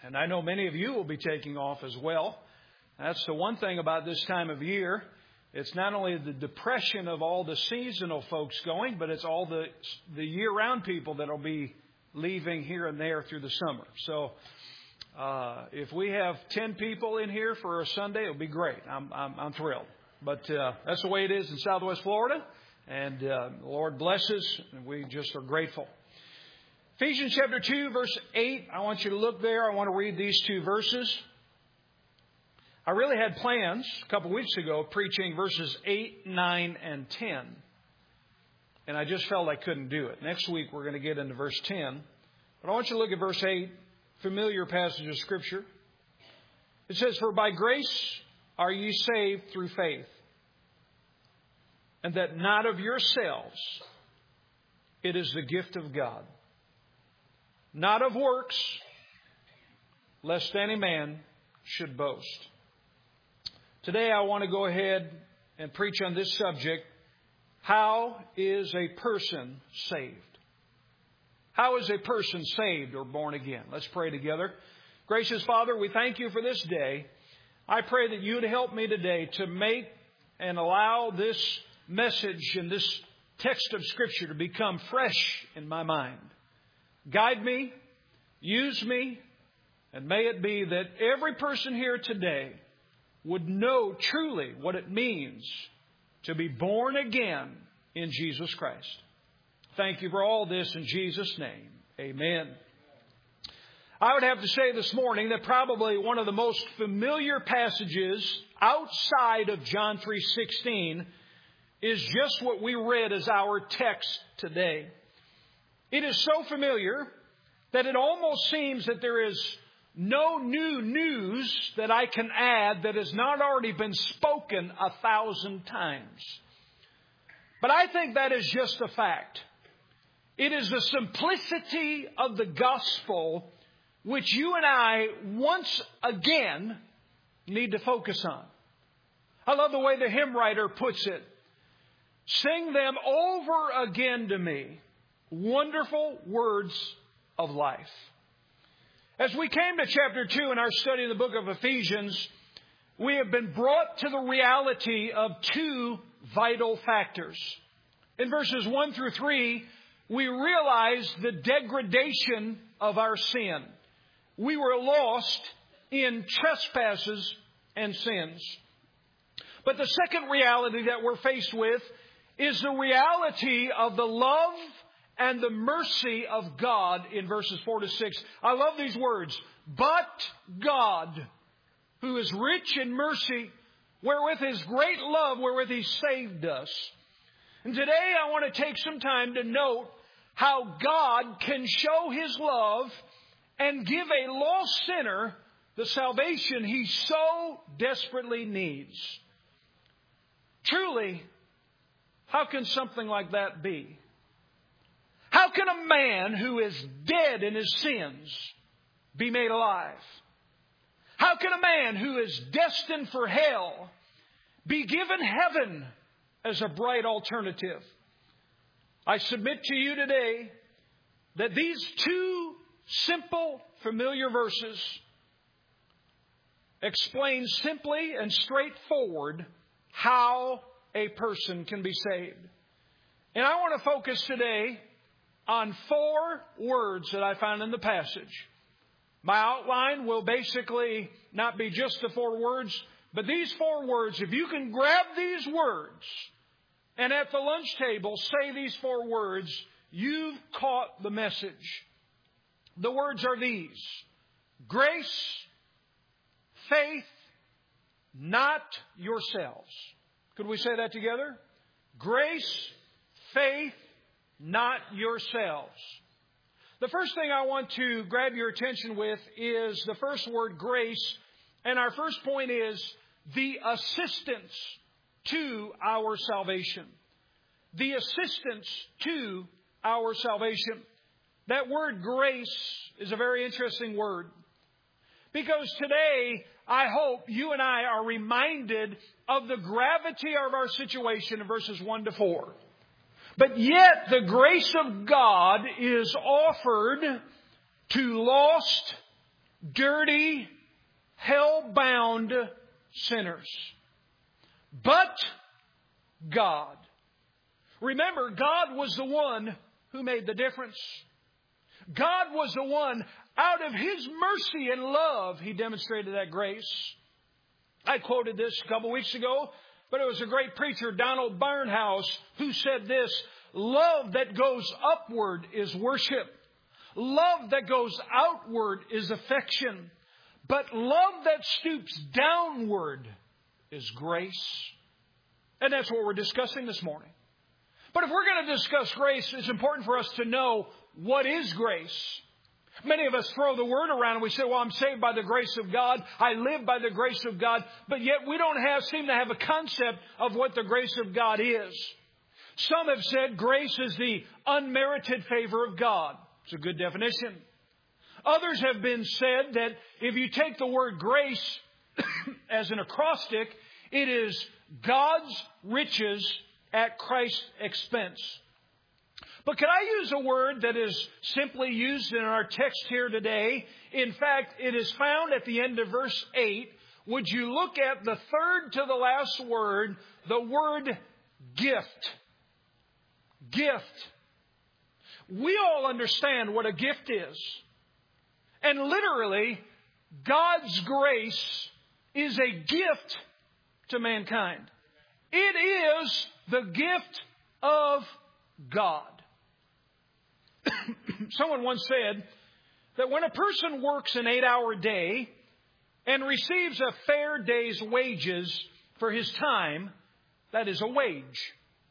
And I know many of you will be taking off as well. That's the one thing about this time of year. It's not only the depression of all the seasonal folks going, but it's all the year-round people that will be leaving here and there through the summer. So if we have 10 people in here for a Sunday, it'll be great. I'm thrilled. But that's the way it is in Southwest Florida. And the Lord blesses, and we just are grateful. Ephesians chapter 2, verse 8. I want you to look there. I want to read these two verses. I really had plans a couple weeks ago preaching verses 8, 9, and 10. And I just felt I couldn't do it. Next week we're going to get into verse 10. But I want you to look at verse 8, familiar passage of Scripture. It says, "For by grace are ye saved through faith, and that not of yourselves, it is the gift of God. Not of works, lest any man should boast." Today I want to go ahead and preach on this subject. How is a person saved? How is a person saved or born again? Let's pray together. Gracious Father, we thank you for this day. I pray that you would help me today to make and allow this message and this text of Scripture to become fresh in my mind. Guide me, use me, and may it be that every person here today would know truly what it means to be born again in Jesus Christ. Thank you for all this in Jesus' name. Amen. I would have to say this morning that probably one of the most familiar passages outside of John 3:16 is just what we read as our text today. It is so familiar that it almost seems that there is no new news that I can add that has not already been spoken 1,000 times. But I think that is just a fact. It is the simplicity of the gospel which you and I once again need to focus on. I love the way the hymn writer puts it. "Sing them over again to me, wonderful words of life." As we came to chapter 2 in our study of the book of Ephesians, we have been brought to the reality of two vital factors. In verses 1 through 3, we realize the degradation of our sin. We were lost in trespasses and sins. But the second reality that we're faced with is the reality of the love and the mercy of God in verses 4 to 6. I love these words. "But God, who is rich in mercy, wherewith His great love, wherewith He saved us." And today I want to take some time to note how God can show His love and give a lost sinner the salvation he so desperately needs. Truly, how can something like that be? How can a man who is dead in his sins be made alive? How can a man who is destined for hell be given heaven as a bright alternative? I submit to you today that these two simple, familiar verses explain simply and straightforward how a person can be saved. And I want to focus today on 4 words that I found in the passage. My outline will basically not be just the 4 words, but these 4 words, if you can grab these words and at the lunch table say these 4 words, you've caught the message. The words are these: grace, faith, not yourselves. Could we say that together? Grace, faith, not yourselves. The first thing I want to grab your attention with is the first word, grace. And our first point is the assistance to our salvation. The assistance to our salvation. That word grace is a very interesting word. Because today, I hope you and I are reminded of the gravity of our situation in verses 1 to 4. But yet the grace of God is offered to lost dirty, hell-bound sinners. But God. Remember, God was the one who made the difference. God was the one, out of His mercy and love, He demonstrated that grace. I quoted this a couple weeks ago, but it was a great preacher, Donald Barnhouse, who said this: love that goes upward is worship. Love that goes outward is affection. But love that stoops downward is grace. And that's what we're discussing this morning. But if we're going to discuss grace, it's important for us to know what is grace. Many of us throw the word around and we say, well, I'm saved by the grace of God. I live by the grace of God. But yet we don't seem to have a concept of what the grace of God is. Some have said grace is the unmerited favor of God. It's a good definition. Others have been said that if you take the word grace as an acrostic, it is God's riches at Christ's expense. But can I use a word that is simply used in our text here today? In fact, it is found at the end of verse 8. Would you look at the third to the last word, the word gift? Gift. We all understand what a gift is. And literally, God's grace is a gift to mankind. It is the gift of God. Someone once said that when a person works an 8-hour day and receives a fair day's wages for his time, that is a wage.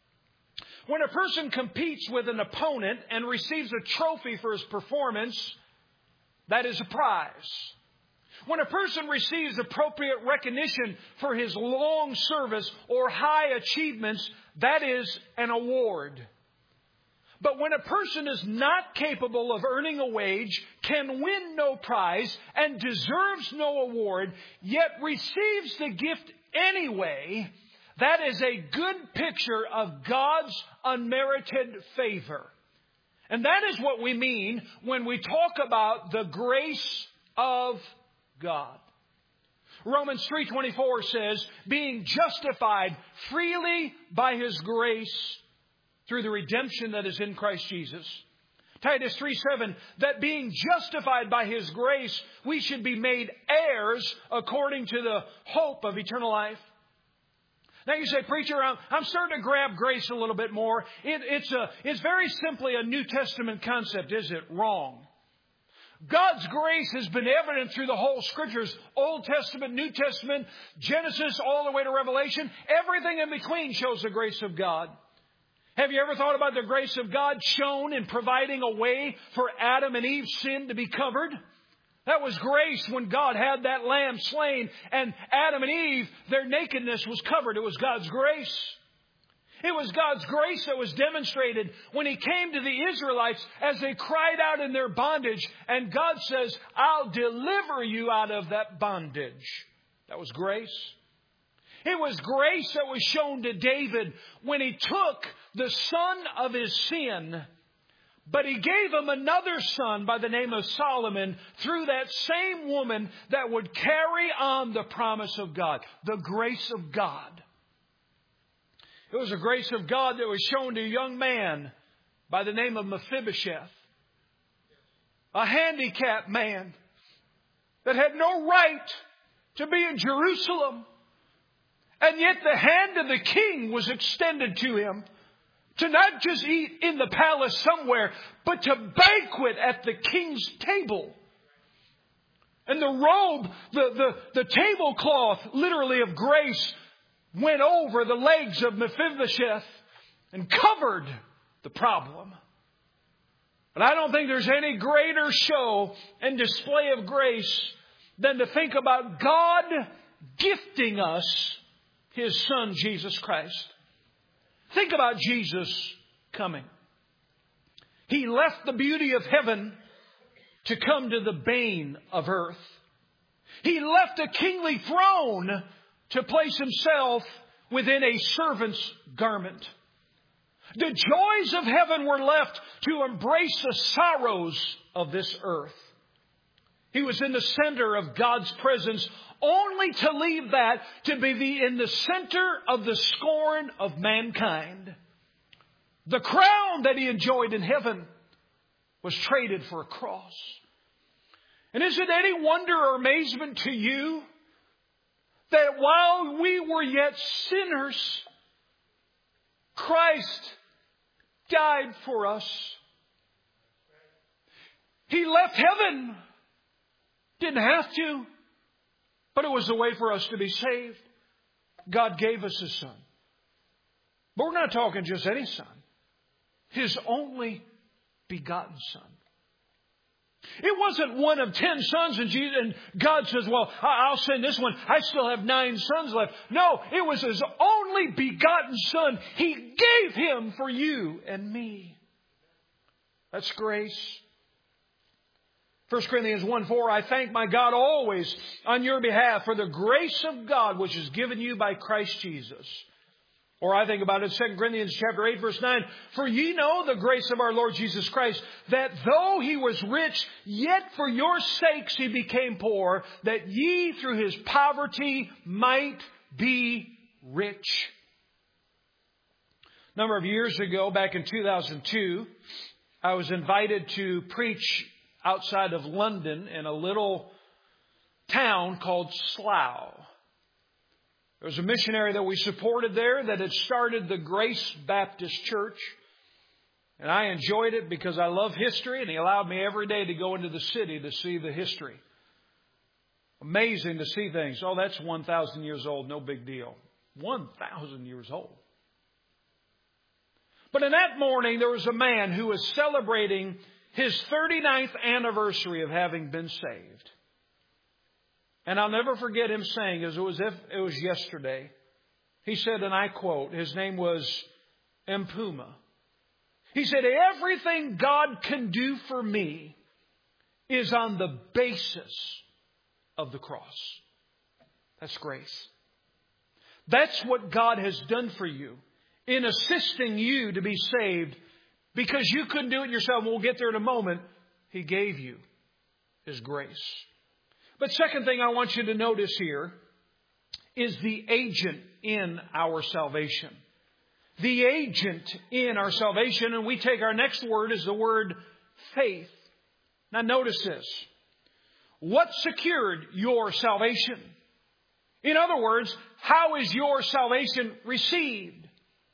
When a person competes with an opponent and receives a trophy for his performance, that is a prize. When a person receives appropriate recognition for his long service or high achievements, that is an award. But when a person is not capable of earning a wage, can win no prize, and deserves no award, yet receives the gift anyway, that is a good picture of God's unmerited favor. And that is what we mean when we talk about the grace of God. Romans 3:24 says, being justified freely by His grace through the redemption that is in Christ Jesus. Titus 3:7, that being justified by His grace, we should be made heirs according to the hope of eternal life. Now you say, preacher, I'm starting to grab grace a little bit more. It's very simply a New Testament concept, is it? Wrong. God's grace has been evident through the whole Scriptures, Old Testament, New Testament, Genesis, all the way to Revelation. Everything in between shows the grace of God. Have you ever thought about the grace of God shown in providing a way for Adam and Eve's sin to be covered? That was grace when God had that lamb slain and Adam and Eve, their nakedness was covered. It was God's grace. It was God's grace that was demonstrated when He came to the Israelites as they cried out in their bondage. And God says, I'll deliver you out of that bondage. That was grace. It was grace that was shown to David when he took the son of his sin, but He gave him another son by the name of Solomon through that same woman that would carry on the promise of God, the grace of God. It was the grace of God that was shown to a young man by the name of Mephibosheth, a handicapped man that had no right to be in Jerusalem. And yet the hand of the king was extended to him to not just eat in the palace somewhere, but to banquet at the king's table. And the robe, the tablecloth, literally of grace, went over the legs of Mephibosheth and covered the problem. But I don't think there's any greater show and display of grace than to think about God gifting us His Son, Jesus Christ. Think about Jesus coming. He left the beauty of heaven to come to the bane of earth. He left a kingly throne to place Himself within a servant's garment. The joys of heaven were left to embrace the sorrows of this earth. He was in the center of God's presence, only to leave that to be in the center of the scorn of mankind. The crown that He enjoyed in heaven was traded for a cross. And is it any wonder or amazement to you that while we were yet sinners, Christ died for us? He left heaven. Didn't have to. But it was a way for us to be saved. God gave us His Son. But we're not talking just any Son. His only begotten Son. It wasn't one of 10 sons and God says, well, I'll send this one. I still have 9 sons left. No, it was His only begotten Son. He gave Him for you and me. That's grace. 1 Corinthians 1:4, I thank my God always on your behalf for the grace of God which is given you by Christ Jesus. Or I think about it, 2 Corinthians chapter 8, verse 9. For ye know the grace of our Lord Jesus Christ, that though He was rich, yet for your sakes He became poor, that ye through His poverty might be rich. A number of years ago, back in 2002, I was invited to preach outside of London in a little town called Slough. There was a missionary that we supported there that had started the Grace Baptist Church. And I enjoyed it because I love history, and he allowed me every day to go into the city to see the history. Amazing to see things. Oh, that's 1,000 years old. No big deal. 1,000 years old. But in that morning, there was a man who was celebrating his 39th anniversary of having been saved. And I'll never forget him saying, as it was if it was yesterday, he said, and I quote, his name was Mpuma. He said, everything God can do for me is on the basis of the cross. That's grace. That's what God has done for you in assisting you to be saved because you couldn't do it yourself. And we'll get there in a moment. He gave you His grace. But second thing I want you to notice here is the agent in our salvation. The agent in our salvation. And we take our next word as the word faith. Now notice this. What secured your salvation? In other words, how is your salvation received?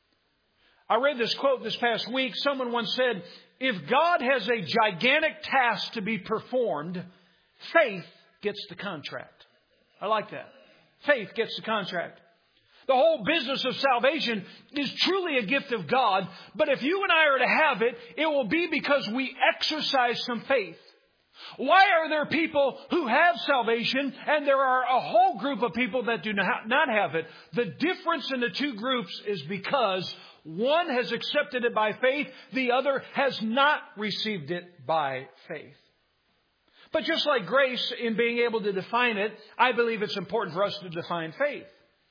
I read this quote this past week. Someone once said, if God has a gigantic task to be performed, faith gets the contract. I like that. Faith gets the contract. The whole business of salvation is truly a gift of God. But if you and I are to have it, it will be because we exercise some faith. Why are there people who have salvation and there are a whole group of people that do not have it? The difference in the two groups is because one has accepted it by faith, the other has not received it by faith. But just like grace in being able to define it, I believe it's important for us to define faith.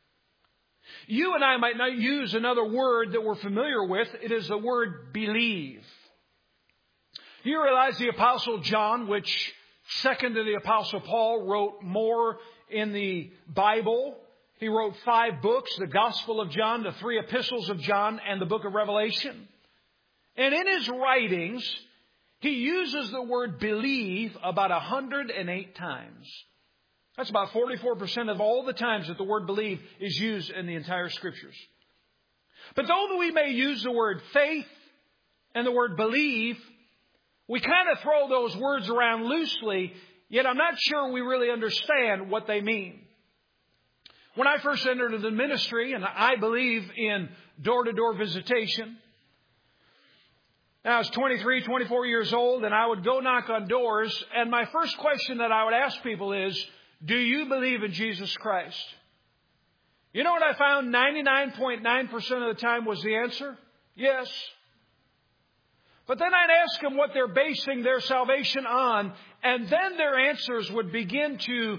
You and I might not use another word that we're familiar with. It is the word believe. You realize the Apostle John, which second to the Apostle Paul, wrote more in the Bible. He wrote 5 books, the Gospel of John, the 3 epistles of John, and the book of Revelation. And in his writings, he uses the word believe about 108 times. That's about 44% of all the times that the word believe is used in the entire Scriptures. But though we may use the word faith and the word believe, we kind of throw those words around loosely, yet I'm not sure we really understand what they mean. When I first entered the ministry, and I believe in door-to-door visitation, I was 23, 24 years old, and I would go knock on doors, and my first question that I would ask people is, do you believe in Jesus Christ? You know what I found 99.9% of the time was the answer? Yes. But then I'd ask them what they're basing their salvation on, and then their answers would begin to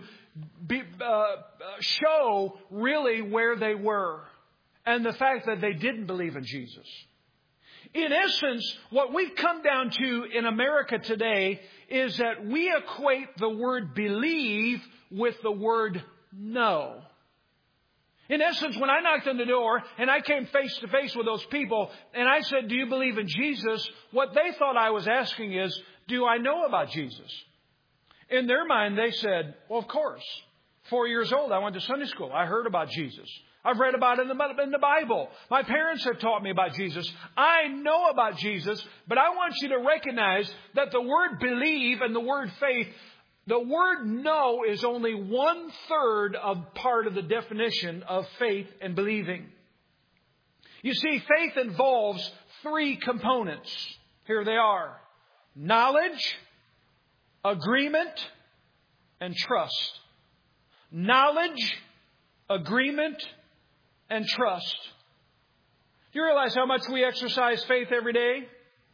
show really where they were and the fact that they didn't believe in Jesus. In essence, what we've come down to in America today is that we equate the word believe with the word know. In essence, when I knocked on the door and I came face to face with those people and I said, do you believe in Jesus? What they thought I was asking is, do I know about Jesus? In their mind, they said, well, of course. 4 years old, I went to Sunday school. I heard about Jesus. I've read about it in the Bible. My parents have taught me about Jesus. I know about Jesus, but I want you to recognize that the word believe and the word faith, the word know is only 1/3 of part of the definition of faith and believing. You see, faith involves 3 components. Here they are: knowledge, agreement, and trust. Knowledge, agreement, and trust. Do you realize how much we exercise faith every day?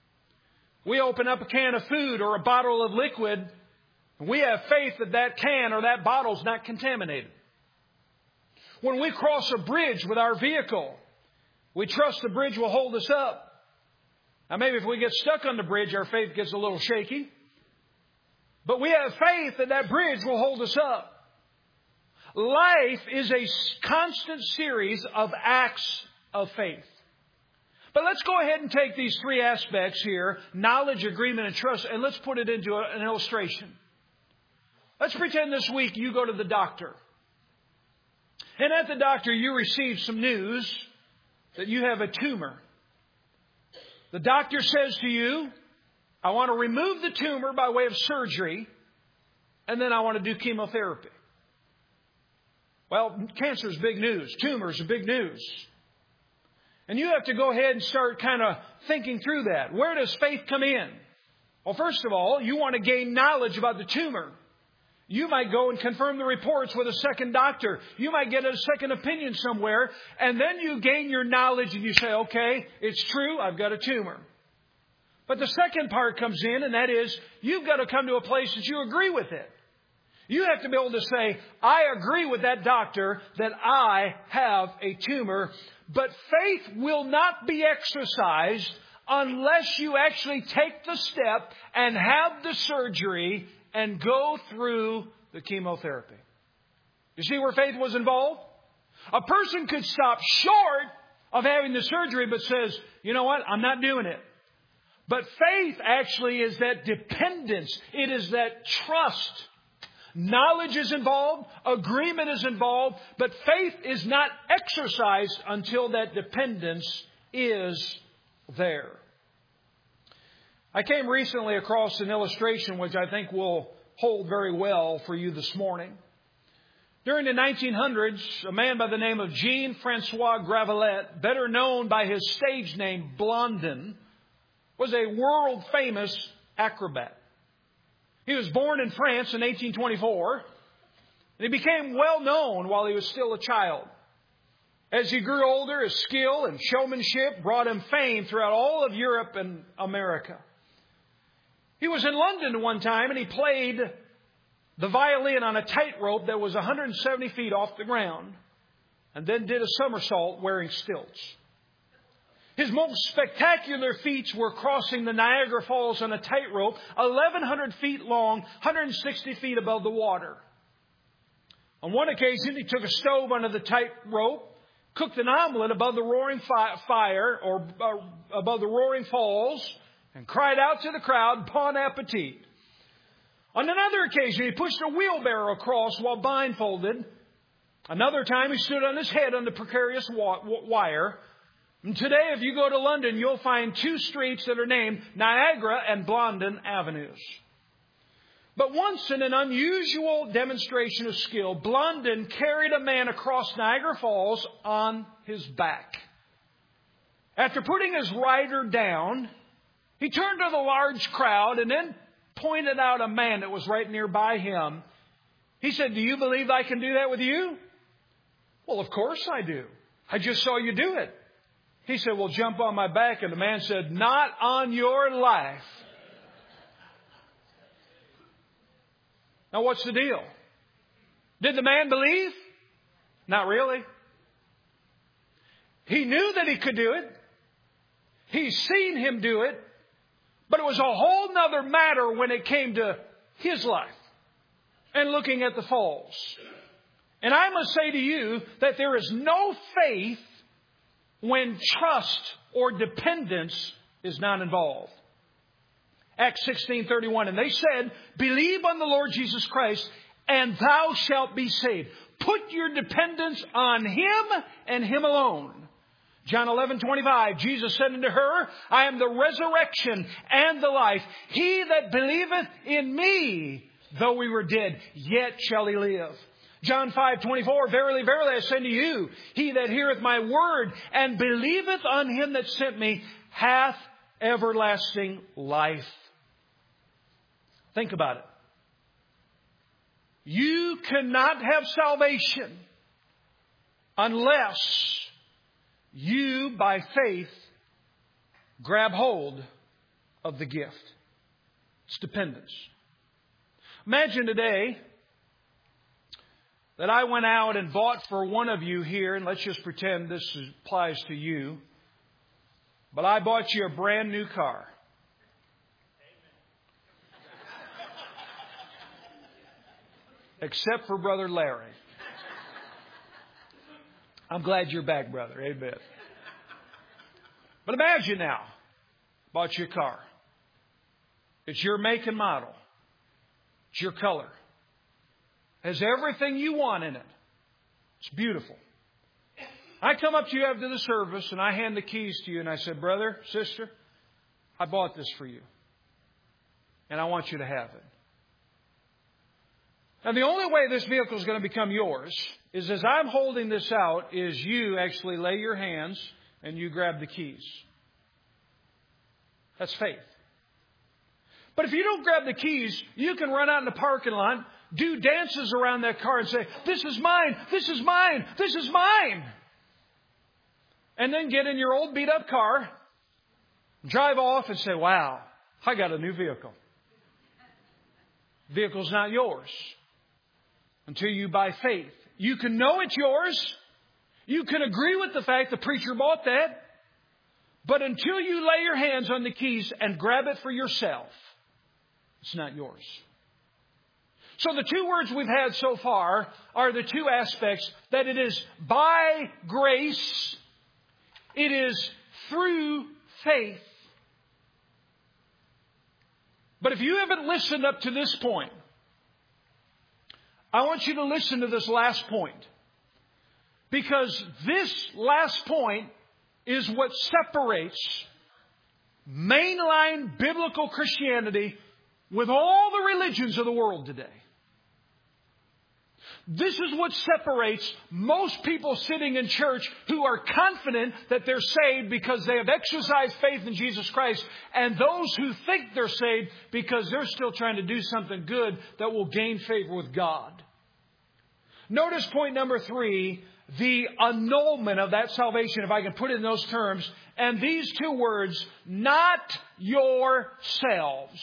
We open up a can of food or a bottle of liquid, and we have faith that that can or that bottle is not contaminated. When we cross a bridge with our vehicle, we trust the bridge will hold us up. Now, maybe if we get stuck on the bridge, our faith gets a little shaky. But we have faith that that bridge will hold us up. Life is a constant series of acts of faith. But let's go ahead and take these 3 aspects here, knowledge, agreement, and trust, and let's put it into an illustration. Let's pretend this week you go to the doctor. And at the doctor, you receive some news that you have a tumor. The doctor says to you, I want to remove the tumor by way of surgery, and then I want to do chemotherapy. Well, cancer is big news. Tumors are big news. And you have to go ahead and start kind of thinking through that. Where does faith come in? Well, first of all, you want to gain knowledge about the tumor. You might go and confirm the reports with a second doctor. You might get a second opinion somewhere. And then you gain your knowledge and you say, okay, it's true, I've got a tumor. But the second part comes in, and that is, you've got to come to a place that you agree with it. You have to be able to say, I agree with that doctor that I have a tumor. But faith will not be exercised unless you actually take the step and have the surgery and go through the chemotherapy. You see where faith was involved? A person could stop short of having the surgery but says, you know what, I'm not doing it. But faith actually is that dependence. It is that trust. Knowledge is involved. Agreement is involved. But faith is not exercised until that dependence is there. I came recently across an illustration which I think will hold very well for you this morning. During the 1900s, a man by the name of Jean-Francois Gravelet, better known by his stage name Blondin, was a world-famous acrobat. He was born in France in 1824, and he became well known while he was still a child. As he grew older, his skill and showmanship brought him fame throughout all of Europe and America. He was in London one time, and he played the violin on a tightrope that was 170 feet off the ground, and then did a somersault wearing stilts. His most spectacular feats were crossing the Niagara Falls on a tightrope, 1,100 feet long, 160 feet above the water. On one occasion, he took a stove under the tightrope, cooked an omelet above the roaring fire, or above the roaring falls, and cried out to the crowd, "Bon appetit." On another occasion, he pushed a wheelbarrow across while blindfolded. Another time, he stood on his head on the precarious wire. And today, if you go to London, you'll find 2 streets that are named Niagara and Blondin Avenues. But once, in an unusual demonstration of skill, Blondin carried a man across Niagara Falls on his back. After putting his rider down, he turned to the large crowd and then pointed out a man that was right nearby him. He said, "Do you believe I can do that with you?" "Well, of course I do. I just saw you do it." He said, "Well, jump on my back." And the man said, "Not on your life." Now, what's the deal? Did the man believe? Not really. He knew that he could do it. He's seen Him do it. But it was a whole nother matter when it came to His life and looking at the falls. And I must say to you that there is no faith when trust or dependence is not involved. Acts 16:31, and they said, believe on the Lord Jesus Christ, and thou shalt be saved. Put your dependence on Him and Him alone. John 11:25, Jesus said unto her, I am the resurrection and the life. He that believeth in me, though we were dead, yet shall he live. John 5:24, verily, verily, I say to you, he that heareth my word and believeth on Him that sent me hath everlasting life. Think about it. You cannot have salvation unless you, by faith, grab hold of the gift. It's dependence. Imagine today that I went out and bought for one of you here, and let's just pretend this applies to you, but I bought you a brand new car. Except for Brother Larry. I'm glad you're back, brother. Amen. But imagine now, bought you a car. It's your make and model. It's your color. Has everything you want in it. It's beautiful. I come up to you after the service and I hand the keys to you and I said, brother, sister, I bought this for you. And I want you to have it. And the only way this vehicle is going to become yours is as I'm holding this out is you actually lay your hands and you grab the keys. That's faith. But if you don't grab the keys, you can run out in the parking lot, do dances around that car and say, this is mine, this is mine, this is mine. And then get in your old beat up car, drive off and say, wow, I got a new vehicle. Vehicle's not yours until you by faith. You can know it's yours. You can agree with the fact the preacher bought that. But until you lay your hands on the keys and grab it for yourself, it's not yours. So the two words we've had so far are the two aspects that it is by grace, it is through faith. But if you haven't listened up to this point, I want you to listen to this last point. Because this last point is what separates mainline biblical Christianity with all the religions of the world today. This is what separates most people sitting in church who are confident that they're saved because they have exercised faith in Jesus Christ, and those who think they're saved because they're still trying to do something good that will gain favor with God. Notice point number 3, the annulment of that salvation, if I can put it in those terms, and these two words, not yourselves.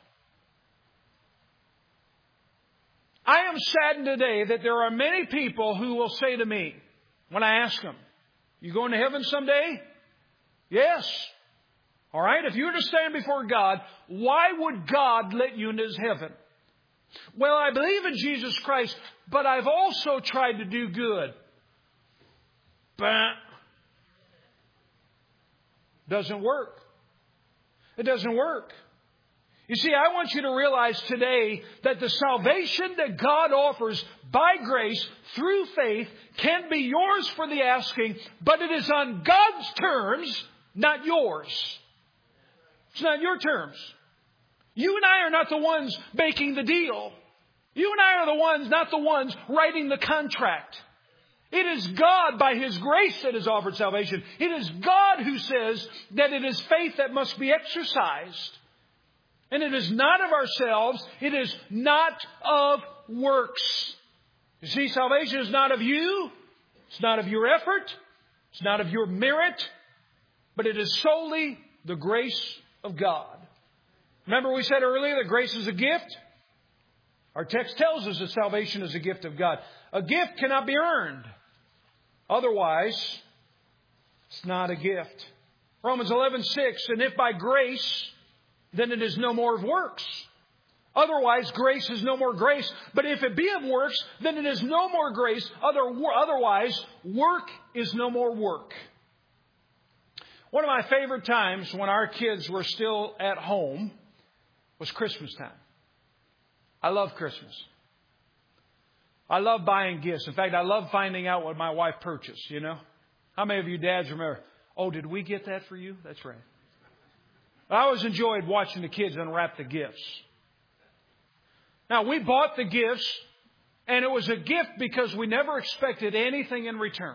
I am saddened today that there are many people who will say to me, when I ask them, you going to heaven someday? Yes. All right, if you were to stand before God, why would God let you into His heaven? Well, I believe in Jesus Christ, but I've also tried to do good. But doesn't work. It doesn't work. You see, I want you to realize today that the salvation that God offers by grace through faith can be yours for the asking, but it is on God's terms, not yours. It's not your terms. You and I are not the ones making the deal. You and I are the ones, not the ones writing the contract. It is God by His grace that has offered salvation. It is God who says that it is faith that must be exercised. And it is not of ourselves. It is not of works. You see, salvation is not of you. It's not of your effort. It's not of your merit. But it is solely the grace of God. Remember we said earlier that grace is a gift? Our text tells us that salvation is a gift of God. A gift cannot be earned. Otherwise, it's not a gift. Romans 11:6, and if by grace, then it is no more of works. Otherwise, grace is no more grace. But if it be of works, then it is no more grace. Otherwise, work is no more work. One of my favorite times when our kids were still at home was Christmas time. I love Christmas. I love buying gifts. In fact, I love finding out what my wife purchased, you know. How many of you dads remember, oh, did we get that for you? That's right. I always enjoyed watching the kids unwrap the gifts. Now, we bought the gifts, and it was a gift because we never expected anything in return.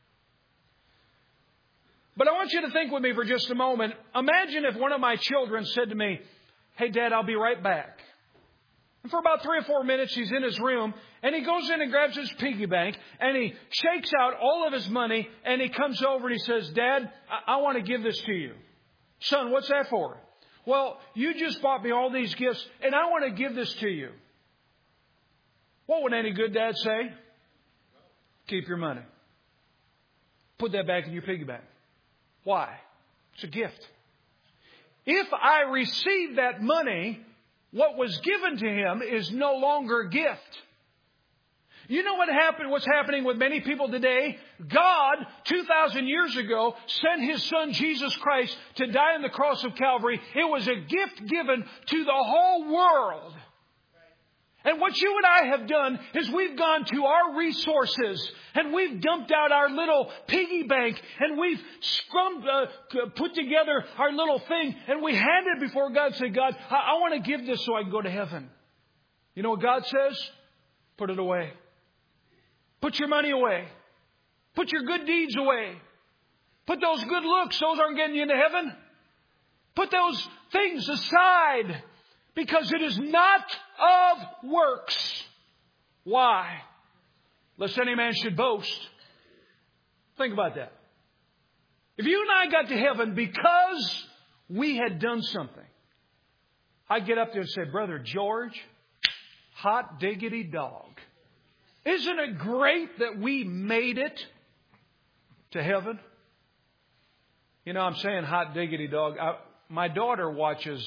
But I want you to think with me for just a moment. Imagine if one of my children said to me, hey, Dad, I'll be right back. And for about 3 or 4 minutes, he's in his room, and he goes in and grabs his piggy bank, and he shakes out all of his money, and he comes over and he says, Dad, I want to give this to you. Son, what's that for? Well, you just bought me all these gifts, and I want to give this to you. What would any good dad say? Keep your money. Put that back in your piggy bank. Why? It's a gift. If I receive that money, what was given to him is no longer a gift. You know what's happening with many people today? God, 2,000 years ago, sent His Son, Jesus Christ, to die on the cross of Calvary. It was a gift given to the whole world. And what you and I have done is we've gone to our resources and we've dumped out our little piggy bank and we've put together our little thing and we hand it before God and say, God, I want to give this so I can go to heaven. You know what God says? Put it away. Put your money away. Put your good deeds away. Put those good looks. Those aren't getting you into heaven. Put those things aside. Because it is not of works. Why? Lest any man should boast. Think about that. If you and I got to heaven because we had done something, I'd get up there and say, Brother George, hot diggity dog. Isn't it great that we made it to heaven? You know, I'm saying hot diggity dog. My daughter watches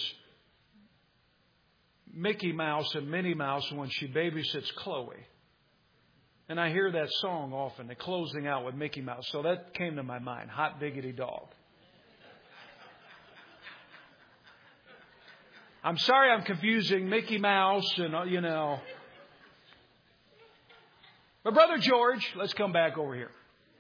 Mickey Mouse and Minnie Mouse when she babysits Chloe. And I hear that song often, the closing out with Mickey Mouse. So that came to my mind, hot diggity dog. I'm sorry I'm confusing Mickey Mouse and, you know. But Brother George, let's come back over here.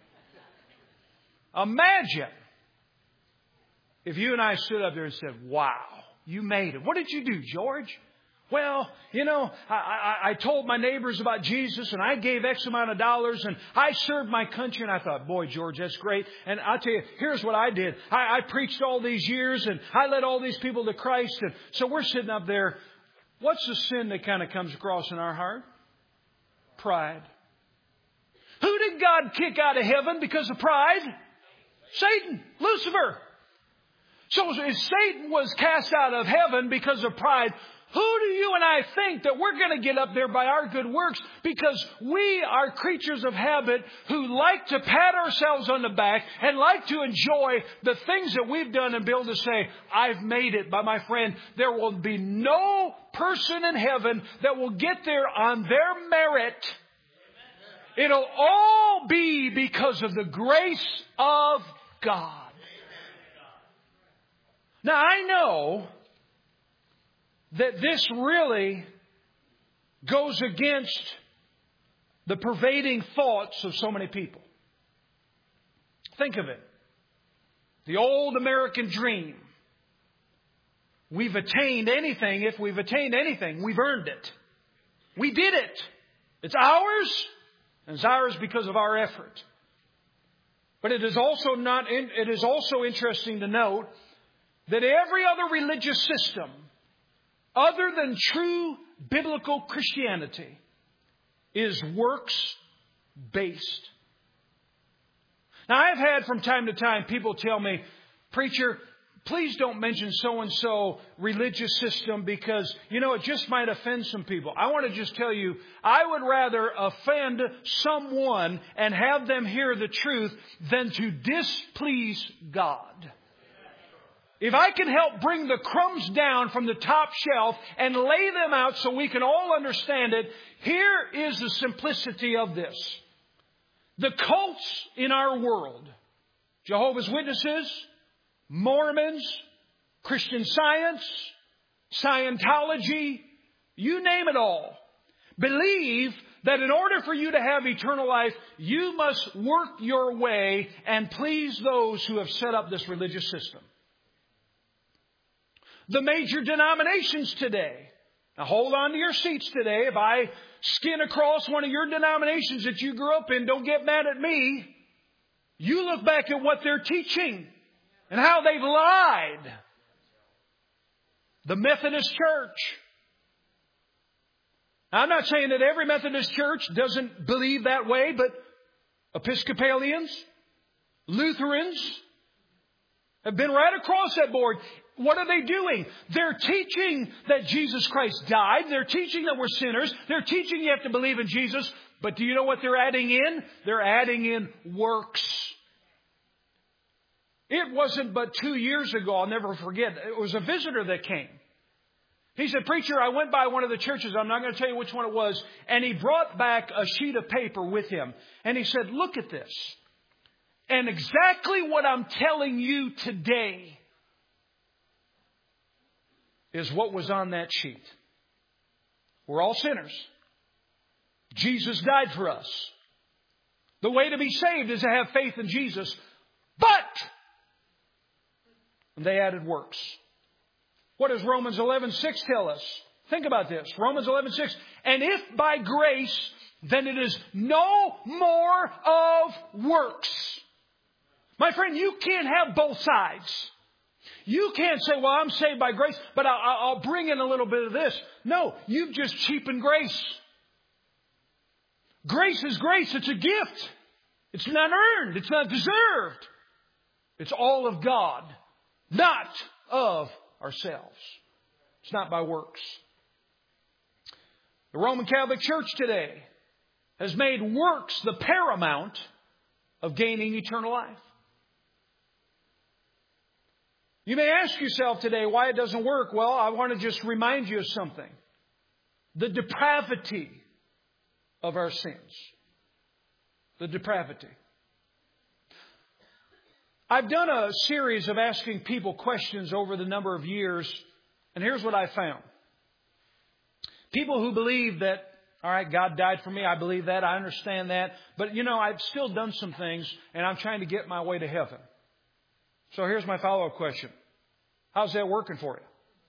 Imagine if you and I stood up there and said, wow, you made it. What did you do, George? Well, you know, I told my neighbors about Jesus and I gave X amount of dollars and I served my country. And I thought, boy, George, that's great. And I'll tell you, here's what I did. I preached all these years and I led all these people to Christ. And so we're sitting up there. What's the sin that kind of comes across in our heart? Pride. Who did God kick out of heaven because of pride? Satan, Lucifer. So if Satan was cast out of heaven because of pride, who do you and I think that we're going to get up there by our good works? Because we are creatures of habit who like to pat ourselves on the back and like to enjoy the things that we've done and be able to say, I've made it. But my friend, there will be no person in heaven that will get there on their merit. It'll all be because of the grace of God. Now, I know that this really goes against the pervading thoughts of so many people. Think of it. The old American dream. We've attained anything. If we've attained anything, we've earned it. We did it. It's ours. And it's ours because of our effort. But it is also interesting to note that every other religious system other than true biblical Christianity is works-based. Now, I've had from time to time people tell me, Preacher, please don't mention so-and-so religious system because, you know, it just might offend some people. I want to just tell you, I would rather offend someone and have them hear the truth than to displease God. if I can help bring the crumbs down from the top shelf and lay them out so we can all understand it, here is the simplicity of this. The cults in our world, Jehovah's Witnesses, Mormons, Christian Science, Scientology, you name it all, believe that in order for you to have eternal life, you must work your way and please those who have set up this religious system. The major denominations today. Now hold on to your seats today. If I skin across one of your denominations that you grew up in, don't get mad at me. You look back at what they're teaching and how they've lied. The Methodist Church. Now, I'm not saying that every Methodist church doesn't believe that way, but Episcopalians, Lutherans have been right across that board. What are they doing? They're teaching that Jesus Christ died. They're teaching that we're sinners. They're teaching you have to believe in Jesus. But do you know what they're adding in? They're adding in works. It wasn't but 2 years ago, I'll never forget, it was a visitor that came. He said, "Preacher, I went by one of the churches, I'm not going to tell you which one it was, and he brought back a sheet of paper with him. And he said, look at this. And exactly what I'm telling you today is what was on that sheet. We're all sinners. Jesus died for us. The way to be saved is to have faith in Jesus. But they added works. What does Romans 11:6 tell us? Think about this. Romans 11:6. And if by grace, then it is no more of works. My friend, you can't have both sides. You can't say, well, I'm saved by grace, but I'll bring in a little bit of this. No, you've just cheapened grace. Grace is grace. It's a gift. It's not earned. It's not deserved. It's all of God, not of ourselves. It's not by works. The Roman Catholic Church today has made works the paramount of gaining eternal life. You may ask yourself today why it doesn't work. Well, I want to just remind you of something. The depravity of our sins. The depravity. I've done a series of asking people questions over the number of years, and here's what I found. People who believe that, all right, God died for me, I believe that, I understand that, but I've still done some things, and I'm trying to get my way to heaven. So here's my follow-up question. How's that working for you?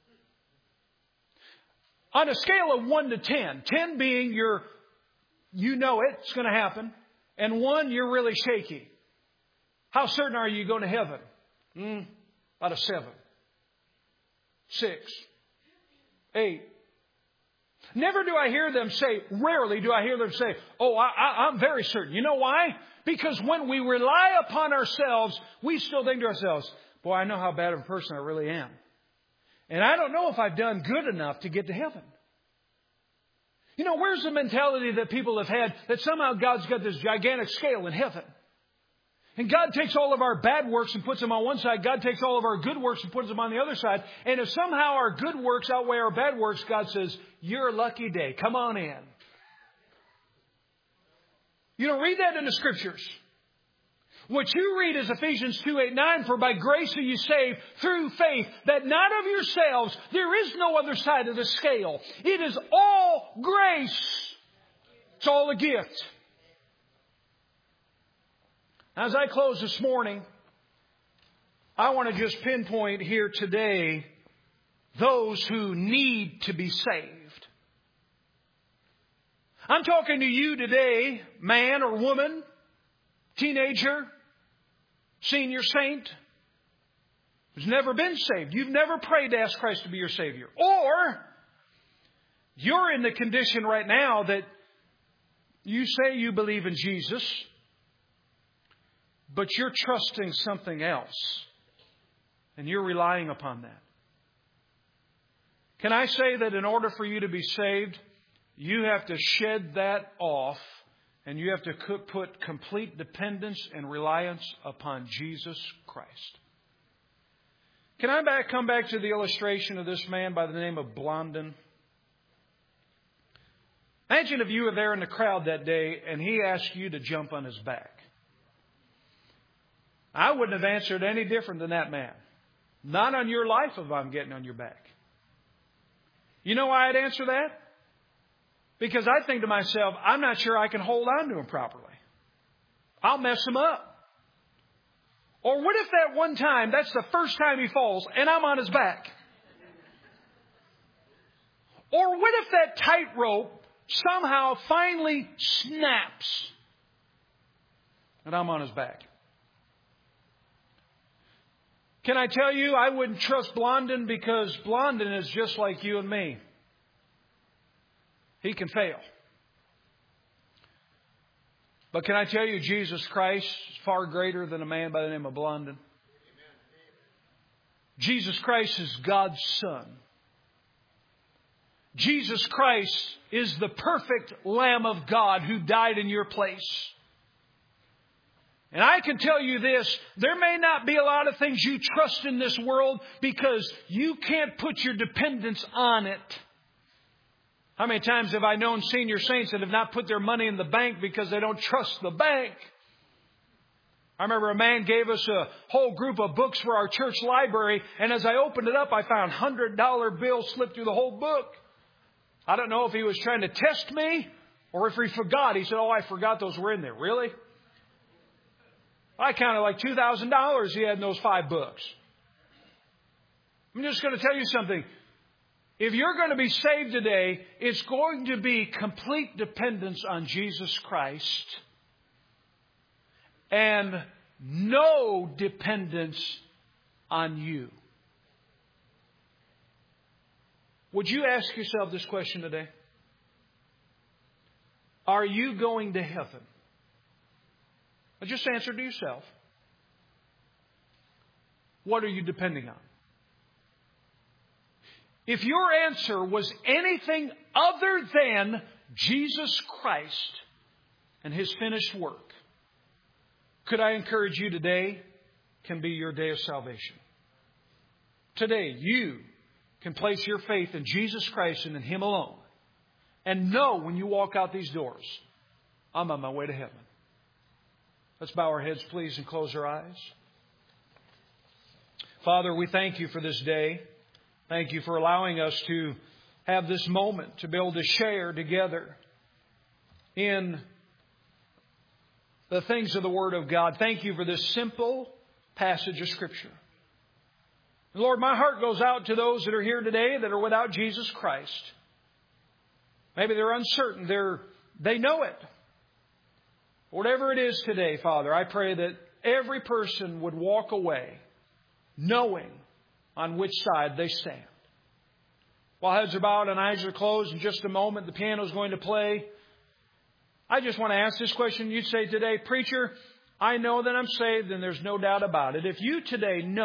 On a scale of 1 to 10, 10 being it's going to happen, and 1, you're really shaky. How certain are you going to heaven? About a 7. 6. 8. Never do I hear them say, rarely do I hear them say, oh, I'm very certain. You know why? Because when we rely upon ourselves, we still think to ourselves, boy, I know how bad of a person I really am. And I don't know if I've done good enough to get to heaven. Where's the mentality that people have had that somehow God's got this gigantic scale in heaven? And God takes all of our bad works and puts them on one side. God takes all of our good works and puts them on the other side. And if somehow our good works outweigh our bad works, God says, you're a lucky day. Come on in. You don't read that in the Scriptures. What you read is Ephesians 2:8-9, for by grace are you saved through faith, that not of yourselves, there is no other side of the scale. It is all grace. It's all a gift. As I close this morning, I want to just pinpoint here today those who need to be saved. I'm talking to you today, man or woman, teenager, senior saint, who's never been saved. You've never prayed to ask Christ to be your Savior. Or you're in the condition right now that you say you believe in Jesus, but you're trusting something else. And you're relying upon that. Can I say that in order for you to be saved, you have to shed that off and you have to put complete dependence and reliance upon Jesus Christ. Can I come back to the illustration of this man by the name of Blondin? Imagine if you were there in the crowd that day and he asked you to jump on his back. I wouldn't have answered any different than that man. Not on your life if I'm getting on your back. You know why I'd answer that? Because I think to myself, I'm not sure I can hold on to him properly. I'll mess him up. Or what if that one time, that's the first time he falls, and I'm on his back? Or what if that tightrope somehow finally snaps, and I'm on his back? Can I tell you, I wouldn't trust Blondin because Blondin is just like you and me. He can fail. But can I tell you, Jesus Christ is far greater than a man by the name of Blondin. Jesus Christ is God's Son. Jesus Christ is the perfect Lamb of God who died in your place. And I can tell you this, there may not be a lot of things you trust in this world because you can't put your dependence on it. How many times have I known senior saints that have not put their money in the bank because they don't trust the bank? I remember a man gave us a whole group of books for our church library, and as I opened it up, I found $100 bills slipped through the whole book. I don't know if he was trying to test me or if he forgot. He said, "Oh, I forgot those were in there." Really? I counted like $2,000 he had in those 5 books. I'm just going to tell you something. If you're going to be saved today, it's going to be complete dependence on Jesus Christ and no dependence on you. Would you ask yourself this question today? Are you going to heaven? Well, just answer to yourself. What are you depending on? If your answer was anything other than Jesus Christ and His finished work, could I encourage you today can be your day of salvation. Today, you can place your faith in Jesus Christ and in Him alone. And know when you walk out these doors, I'm on my way to heaven. Let's bow our heads, please, and close our eyes. Father, we thank You for this day. Thank You for allowing us to have this moment to be able to share together in the things of the Word of God. Thank You for this simple passage of Scripture. And Lord, my heart goes out to those that are here today that are without Jesus Christ. Maybe they're uncertain. They know it. Whatever it is today, Father, I pray that every person would walk away knowing on which side they stand. While heads are bowed and eyes are closed, in just a moment the piano is going to play. I just want to ask this question. You'd say today, "Preacher, I know that I'm saved and there's no doubt about it." If you today know